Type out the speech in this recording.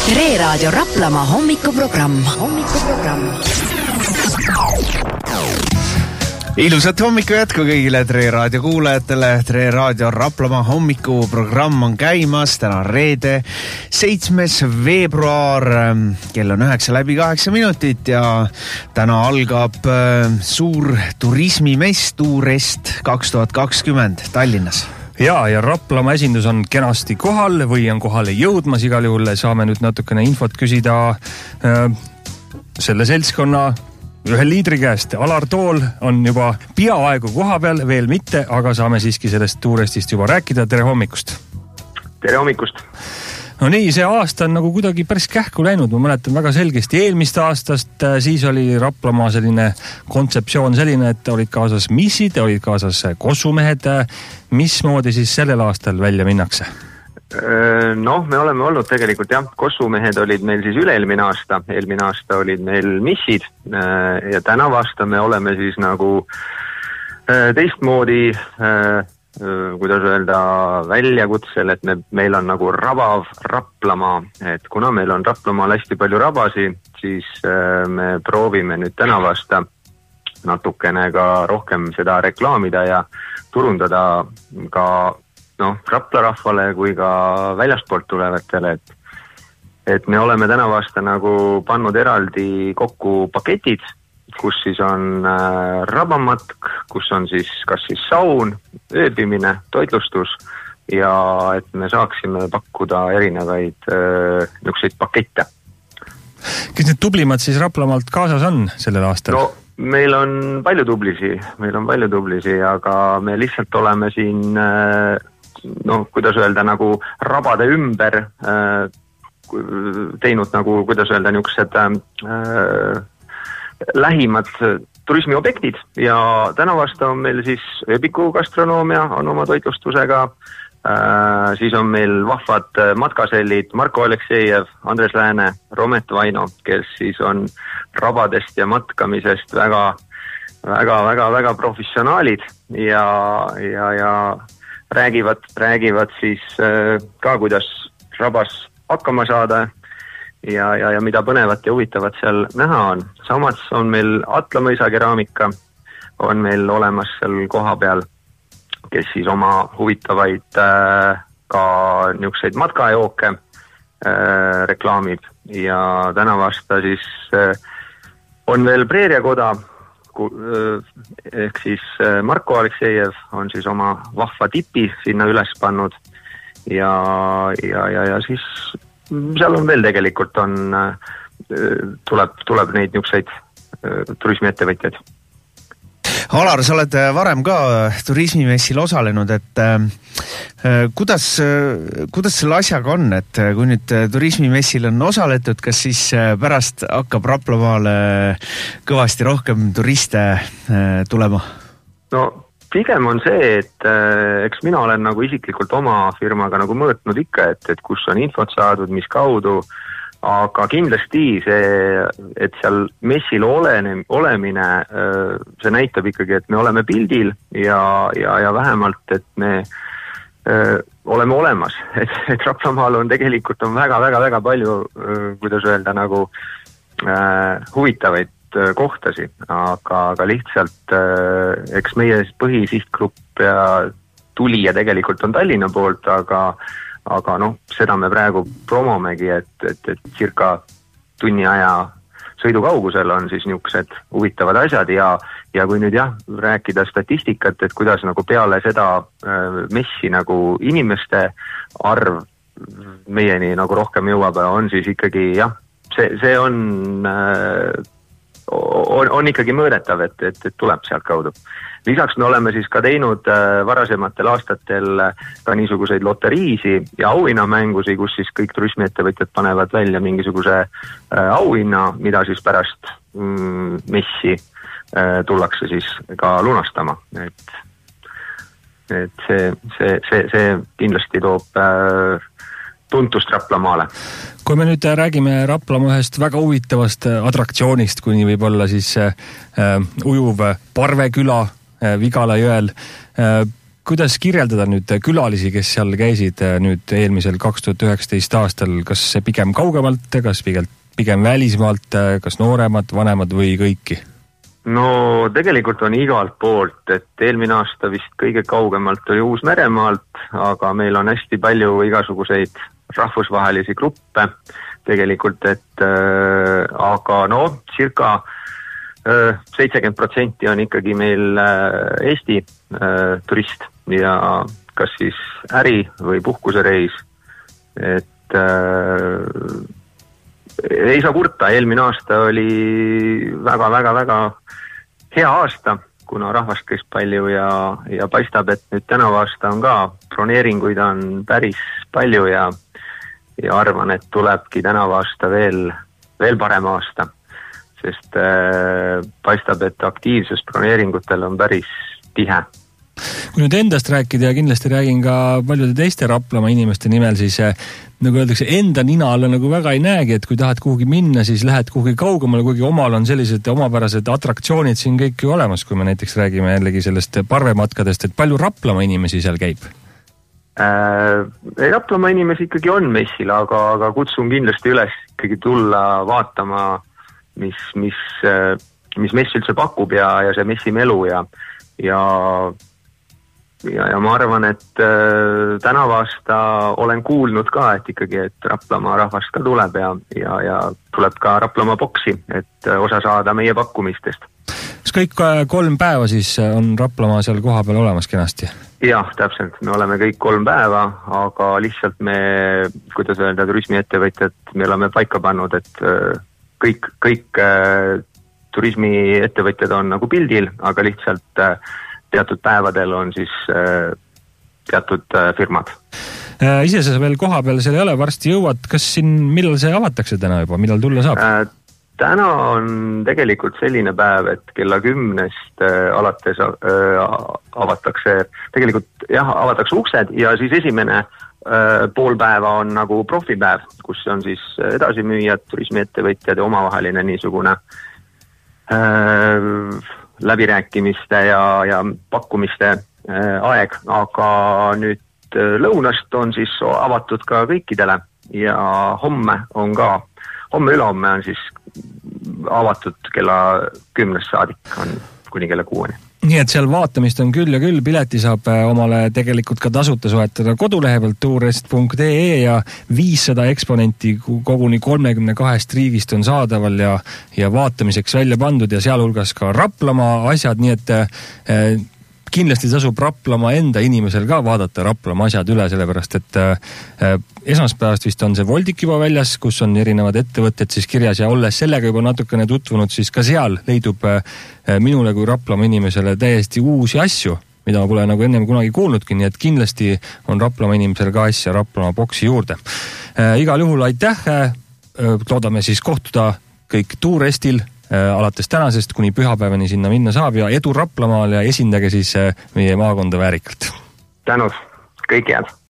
Tre Raadio Raplamaa hommikuprogramm. Ilusat hommiku jätku kõigile Tre Raadio kuulajatele. Tre Raadio Raplamaa hommikuprogramm on käimas. Täna on reede, 7. veebruar, kell on 9:08 ja täna algab suur turismimess Tuurest 2020 Tallinnas. Ja Raplamaa esindus on kenasti kohal või on kohale jõudmas. Igal juhul saame nüüd natukene infot küsida selle seltskonna ühe liidri käest. Alar Tool on juba peaaegu koha peal, veel mitte, aga saame siiski sellest Tuurestist juba rääkida. Tere hommikust! Tere hommikust! No nii, see aasta on nagu kuidagi päris kähku läinud. Ma mäletan väga selgesti eelmist aastast, siis oli Raplamaa selline kontseptsioon selline, et olid kaasas missid, olid kaasas kossumehed. Mismoodi siis sellel aastal välja minnakse? Noh, me oleme olnud tegelikult kossumehed olid meil siis üle-eelmine aasta. Eelmine aasta olid meil missid ja tänav aasta me oleme siis nagu teistmoodi kuidas öelda, väljakutsel, et meil on nagu rabav Raplamaa, et kuna meil on Raplamaal hästi palju rabasi, siis me proovime nüüd tänav aasta natukene ka rohkem seda reklaamida ja turundada ka Rapla rahvale kui ka väljaspoolt tulevatele, et me oleme tänav aasta nagu pannud eraldi kokku paketid, kus siis on rabamatk, kus on siis kas siis saun, ööbimine, toitlustus ja et me saaksime pakkuda erinevaid niisuguseid pakette. Kes need tublimad siis Raplamaalt kaasas on sellel aastal? No, meil on palju tublisi, aga me lihtsalt oleme siin, kuidas öelda, nagu rabade ümber teinud nagu, kuidas öelda, niisugused lähimad turismiobjektid ja tänav aasta on meil siis ööbiku gastronoomia on oma toitlustusega, siis on meil vahvad matkasellid Marko Aleksejev, Andres Lääne, Romet Vaino, kes siis on rabadest ja matkamisest väga professionaalid ja räägivad siis ka, kuidas rabas hakkama saada ja mida põnevat ja huvitavat seal näha on. Samas on meil Atlamõisa keraamika, on meil olemas seal koha peal, kes siis oma huvitavaid ka niisuguseid matkajooke reklaamib ja tänav aasta siis on veel Preeriakoda, ehk siis Marko Aleksejev on siis oma vahva tipi sinna üles pannud ja siis seal on veel tegelikult tuleb neid niisuguseid turismiettevõtjaid. Alar, sa oled varem ka turismimessil osalenud, et kuidas selle asjaga on, et kui nüüd turismimessil on osaletud, kas siis pärast hakkab Raplamaale kõvasti rohkem turiste tulema? No pigem on see, et eks mina olen nagu isiklikult oma firmaga nagu mõõtnud ikka, et kus on infot saadud, mis kaudu, aga kindlasti see, et seal messil olemine, see näitab ikkagi, et me oleme pildil ja vähemalt, et me oleme olemas, et Raplamaal on tegelikult väga palju, kuidas öelda, nagu huvitavaid kohtasi, aga lihtsalt eks meie põhisihtgrupp ja tulija tegelikult on Tallinna poolt, aga seda me praegu promomegi, et circa tunni aja sõidukaugusel on siis niisugused huvitavad asjad ja kui nüüd rääkida statistikat, et kuidas nagu peale seda messi nagu inimeste arv meieni nagu rohkem jõuab, on siis ikkagi see on ikkagi mõõdetav, et tuleb sealt kaudu. Lisaks me oleme siis ka teinud varasematel aastatel ka niisuguseid loteriisi ja auhinnamängusi, kus siis kõik turismiettevõtjad panevad välja mingisuguse auhinna, mida siis pärast messi tullakse siis ka lunastama. Et see kindlasti toob tuntust Raplamaale. Kui me nüüd räägime Raplamaa ühest väga huvitavast atraktsioonist, kuni võib-olla siis ujuv Parveküla Vigala jõel, kuidas kirjeldada nüüd külalisi, kes seal käisid nüüd eelmisel 2019 aastal, kas pigem kaugemalt, kas pigem välismaalt, kas nooremad, vanemad või kõiki? No tegelikult on igalt poolt, et eelmine aasta vist kõige kaugemalt oli Uus-Meremaalt, aga meil on hästi palju igasuguseid rahvusvahelisi gruppe tegelikult, et aga circa 70% on ikkagi meil Eesti turist ja kas siis äri või puhkusereis, et ei saa kurta, eelmine aasta oli väga hea aasta, kuna rahvast käis palju ja paistab, et nüüd tänavu aasta on ka, broneeringuid on päris palju ja arvan, et tulebki tänavu aasta veel parem aasta, sest paistab, et aktiivsus broneeringutel on päris tihe. Kui nüüd endast rääkida ja kindlasti räägin ka paljude teiste Raplamaa inimeste nimel, siis nagu öeldakse, enda nina alla nagu väga ei näegi, et kui tahad kuhugi minna, siis lähed kuhugi kaugemale, kuigi omal on sellised omapärased atraktsioonid siin kõik ju olemas, kui me näiteks räägime jällegi sellest parvematkadest, et palju Raplamaa inimesi seal käib? Raplamaa inimesi ikkagi on messil, aga kutsun kindlasti üles ikkagi tulla vaatama, mis mess üldse pakub ja see messimelu ja ma arvan, et tänavu aasta olen kuulnud ka, et ikkagi, et Raplamaa rahvast ka tuleb ja tuleb ka Raplamaa boksi, et osa saada meie pakkumistest. Kas kõik 3 päeva siis on Raplamaa seal koha peal olemas kenasti? Jah, täpselt. Me oleme kõik 3 päeva, aga lihtsalt me, kuidas öelda, turismiettevõtjad, me oleme paika pannud, et kõik turismiettevõtjad on nagu pildil, aga lihtsalt teatud päevadel on siis teatud firmad. Ise sa veel koha peal seal ei ole, varsti jõuad, kas siin, millal see avatakse täna juba, millal tulla saab? Täna on tegelikult selline päev, et kella 10-st alates avatakse, tegelikult avatakse uksed ja siis esimene pool päeva on nagu profipäev, kus on siis edasimüüjad, turismiettevõtjad ja omavaheline niisugune läbirääkimiste ja pakkumiste aeg, aga nüüd lõunast on siis avatud ka kõikidele ja homme-ülehomme on siis avatud kella 10-st saadik on kuni kella 6-ni. Nii et seal vaatamist on küll ja küll, pileti saab omale tegelikult ka tasuta soetada kodulehe pealt tourist.ee ja 500 eksponenti koguni 32 riigist on saadaval ja vaatamiseks välja pandud ja sealhulgas ka Raplamaa asjad, nii et kindlasti tasub Raplamaa enda inimesel ka vaadata Raplamaa asjad üle, sellepärast et esmaspäevast vist on see Voldik juba väljas, kus on erinevad ettevõtted siis kirjas ja olles sellega juba natukene tutvunud, siis ka seal leidub minule kui Raplamaa inimesele täiesti uusi asju, mida ma pole nagu ennem kunagi kuulnudki, nii et kindlasti on Raplamaa inimesel ka asja Raplamaa boksi juurde. Igal juhul aitäh, loodame siis kohtuda kõik Tuurestil alates tänasest kuni pühapäevani sinna minna saab ja edu Raplamaal ja esindage siis meie maakonda väärikalt. Tänud, kõik head!